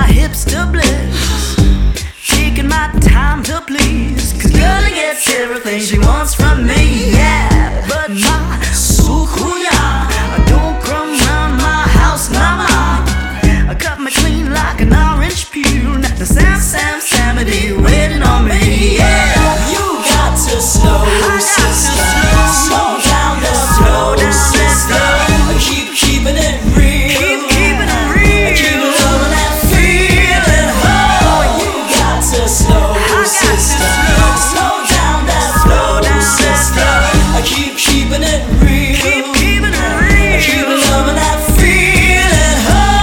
hips to bliss, taking my time to please. Cause girl gets everything she wants from me, yeah. But my sukuya don't come round my house, mama. I cut me clean like an orange peel. Now the Samity waiting on me, yeah. You got to slow, sister. Slow down the flow, sister. Keeping it real. Keeping it real. Keep loving that feeling. Oh, you got to slow, sister. Slow down that flow, sister. Keeping it real. Keeping it real. Keep loving that feeling.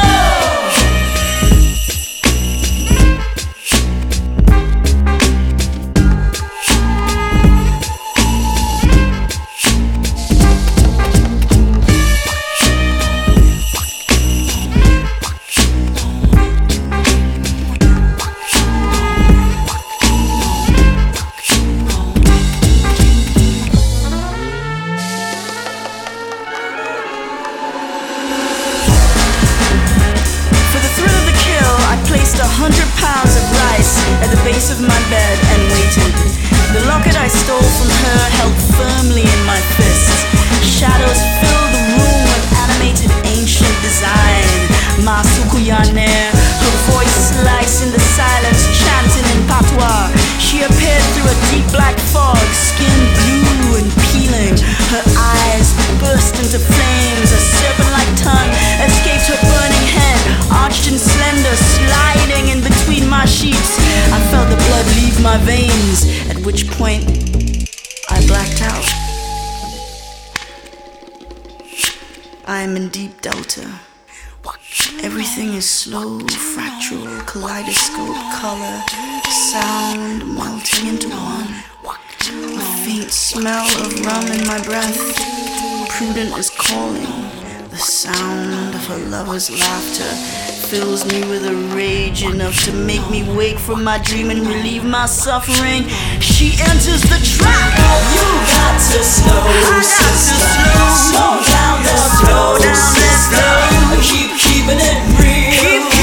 For the thrill of the kill, I placed 100 pounds of rice at the base of my bed and waited. The locket I stole from her held firmly in my fists. Shadows filled the room with animated ancient design. Ma Sukuyane, her voice sliced in the silence, chanting in patois. She appeared through a deep black fog, skin blue and peeling. Her eyes burst into flames. A serpent-like tongue escaped her burning head, arched and slender, sliding in between my sheets. I felt the blood leave my veins, at which point I blacked out. I am in deep delta. Everything is slow, fractal, kaleidoscope, color, sound melting into one. A faint smell of rum in my breath. Prudent is calling. The sound of her lover's laughter fills me with a rage enough to make me wake from my dream and relieve my suffering. She enters the trap. You got to slow, sister. Slow down the flow, sister. Keeping it real.